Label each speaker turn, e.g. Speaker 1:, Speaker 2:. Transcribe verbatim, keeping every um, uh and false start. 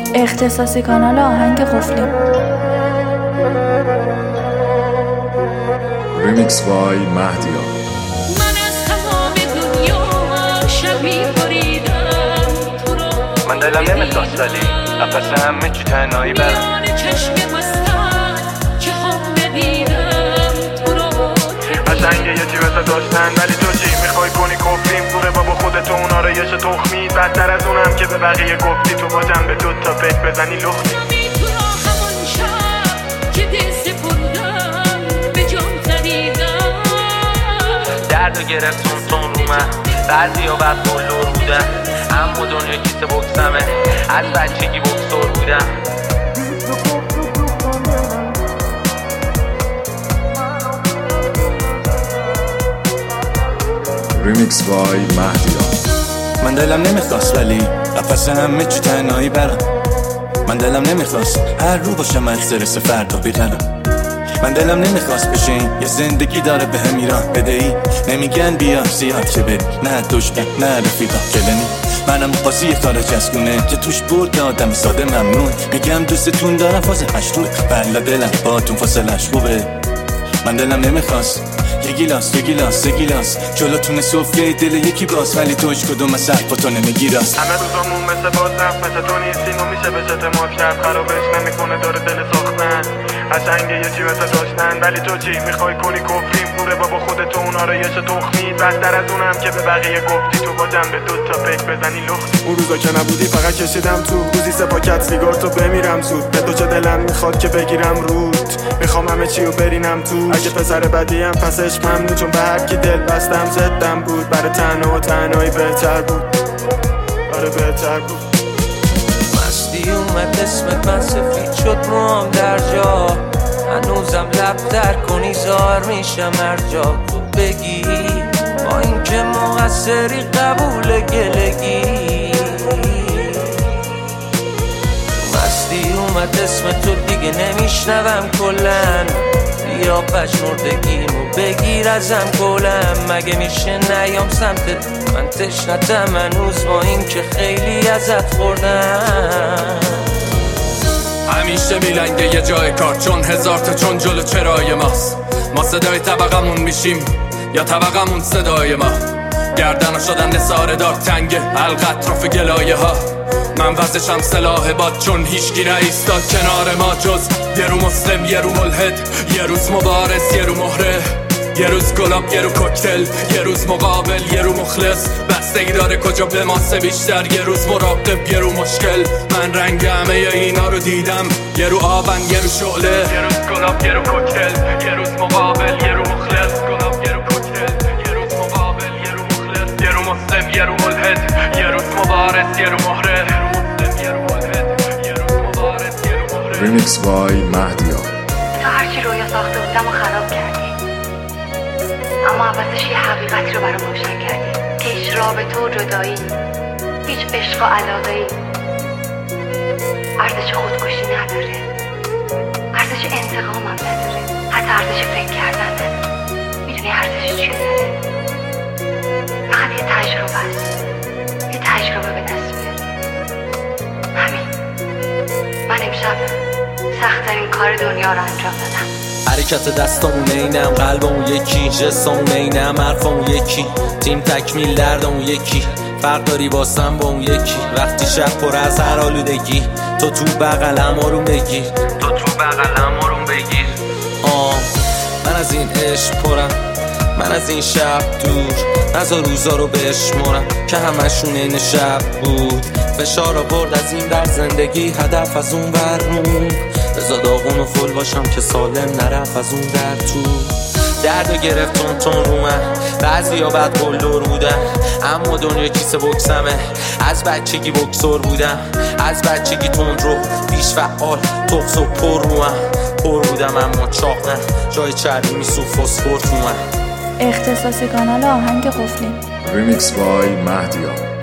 Speaker 1: اختصاصی کانال آهنگ قفلی.
Speaker 2: ریمیکس بای مهدیا.
Speaker 3: من از تمام دنیا شبیه بریدم تو رو.
Speaker 4: من دلم نمیخواست ولی قفص همه چی تنهایی برم.
Speaker 3: میان چشم مستت که خواب ندیدم تو رو.
Speaker 4: قشنگه یه چی واسه داشتن ولی تو چی میخوای کنی کفریم دوره بابا خودتو اونا رو یش تخمی بدتر از اونم که به بقیه گفتی تو با جنب دو تا پیک بزنی لختی.
Speaker 3: تو را همون شب که دل سپردم به جام زدیدم.
Speaker 5: درد و گرفتون تون رو من بعضی ها بعد بلور بودن اما دنیا کیسه بکسمه از بچگی بکسور بودم.
Speaker 2: ریمیکس بای مهدیا.
Speaker 6: من دلم نمیخواست ولی قفص همه چی تنهایی برم. من دلم نمیخواست هر رو باشم استرس فردا بیرم. من دلم نمیخواست بشین یه زندگی داره به هم ایران بدهی نمیگن بیا زیاد که بری نه دشمن نه رفیقا کلنی. منم بازی یه کار چسکونه که توش برد آدم ساده ممنون. میگم دوستتون دارم فاز هشتوه بلا دلم با تون فاصلش خوبه. من دلم نمیخواست یه گیلاس یه گیلاس یه گیلاس جلوتونه سفره دل یکی باز ولی توش کدوم از حرفا تو نمیگی راست.
Speaker 4: همه روزامون مثل بازم مثل تو نیستیم و میشه بهش اعتماد کرد خرابش نمیکنه داره دل ساختن. قشنگه یه چی واسه داشتن ولی تو چی میخوای کنی کفریم دوره بابا خودتو اونا رو یش تخمی بدتر از اونم که به بقیه گفتی تو با جنب دو تا پیک بزنی لختی. اون روزا که نبودی فقط کشیدم تو روزی سه پاکت سیگار تو بمیرم زود به تو چه دلم میخواد که بگیرم رود میخوام همه چی رو برینم تو. اگه پسر بدیم پس عشق ممنون چون به هر کی دل بستم زدم بود برای تنها و تنهایی بهتر بود برای بهتر بود.
Speaker 5: مستی اومد اسمت من سفید شد موام در جا هنوزم لب در کنی زار میشم هر جا تو بگی با این که مقصری قبول گلگی. مستی اومد اسم تو دیگه نمیشنوم کلن یا پشمردگیمو بگیر ازم گلم مگه میشه نیام سمتت من تشنتم هنوز با این که خیلی ازت خوردم.
Speaker 7: همیشه میلنگه یه جای کار چون هزار تا چون جلو چرای ماست. ما صدای طبقمون میشیم یا طبقمون صدای ما. گردن شدن نثار دار تنگه حلق اطراف گلایه ها. من وزشم سلاح باد چون هیچکی نایستاد کنار ما جز یه رو مسلم یه رو ملحد یه روز مبارز یه رو مهره یه روز گلاب یه رو کوکتل یه روز مقابل یه رو مخلص. بستگی داره کجا به ماسه بیشتر یه روز مراقب یه رو مشکل. من رنگ همه اینا رو دیدم یه رو آبن یه رو شعله یه روز گلاب یه رو کوکتل یه روز مقابل یه رو مخلص. گلاب یه رو کوکتل یه روز مقابل یه رو مخلص یه رو مسلم یه رو ملحد یه روز مبارز یه رو مهره.
Speaker 2: ریمیکس بای مهدیا.
Speaker 8: تا هرچی رویا ساخته بودم و خراب کردی اما عوضش یه حقیقتی رو برام روشن کردی که هیچ رابطه و جدایی هیچ عشق و علاقه‌ای ارزش خودکشی نداره ارزش انتقام هم نداره حتی ارزش فکر کردن نداره. میدونی ارزش چیه داره؟ فقط یه تجربه است یه تجربه به دست میاره. همین من امشب سخت‌ترین کار دنیا رو انجام دادم.
Speaker 5: حرکت دستامون اینم قلبمون یکی جسممون اینم حرفمون یکی تیم تکمیل دردمون یکی فرق داری واسم با اون یکی. وقتی شب پر از هر آلودگی تو تو بغلم آروم بگیر تو تو بغلم آروم بگیر. آه من از این عشق پرم من از این شب دور نزا روزا رو بشمرم که همشون این شب بود. فشار رو برد از این در زندگی هدف از اون برمون بزا داغون و فل باشم که سالم نرف از اون در تو. درد و گرفت تون تون رو من بعضی ها بد بلور بودن اما دنیا کیسه بکسمه از بچگی بکسور بودم از بچگی تون رو بیش فعال تخص و پر رو من پر بودم اما چاق نه جای چربی میسو فسفور تو من.
Speaker 1: اختصاصی کانال آهنگ قفلی.
Speaker 2: ریمیکس بای مهدیا.